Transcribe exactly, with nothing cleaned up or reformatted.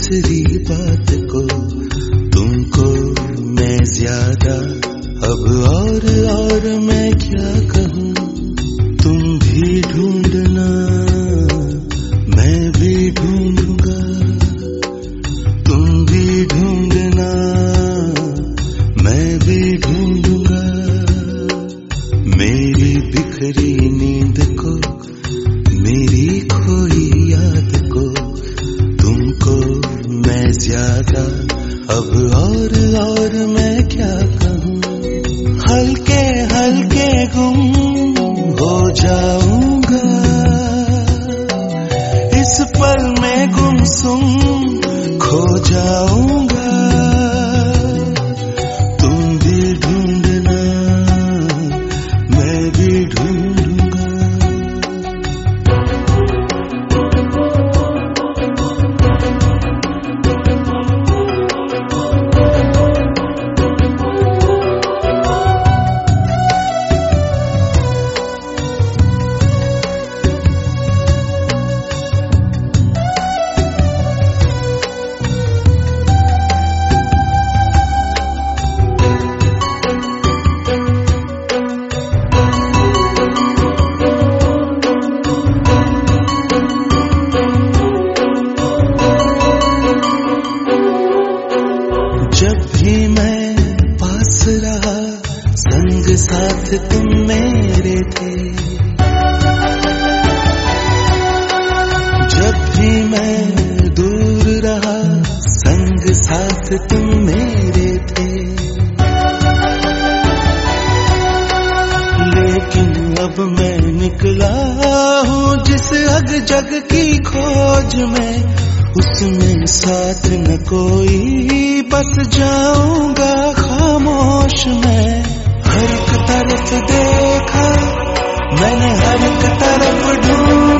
दूसरी बात को, तुमको मैं ज्यादा अब और और मैं क्या कहूँ। तुम भी ढूंढना मैं भी ढूंढूंगा, तुम भी ढूंढना मैं भी ढूंढूंगा। मेरी बिखरी नींद को, मेरी खोई याद को, तुमको मैं ज्यादा अब और और मैं क्या कहूँ। हल्के हल्के गुम हो जाऊंगा, इस पल में गुमसुम खो जाऊंगा। तुम भी ढूंढना मैं भी ढूंढूंगा। जब भी मैं पास रहा, संग साथ तुम मेरे थे। जब भी मैं दूर रहा, संग साथ तुम मेरे थे। लेकिन अब मैं निकला हूँ जिस अग जग की खोज में, उसमें साथ न कोई, बस जाऊंगा खामोश मैं। हर एक तरफ देखा मैंने, हर एक तरफ ढूंढा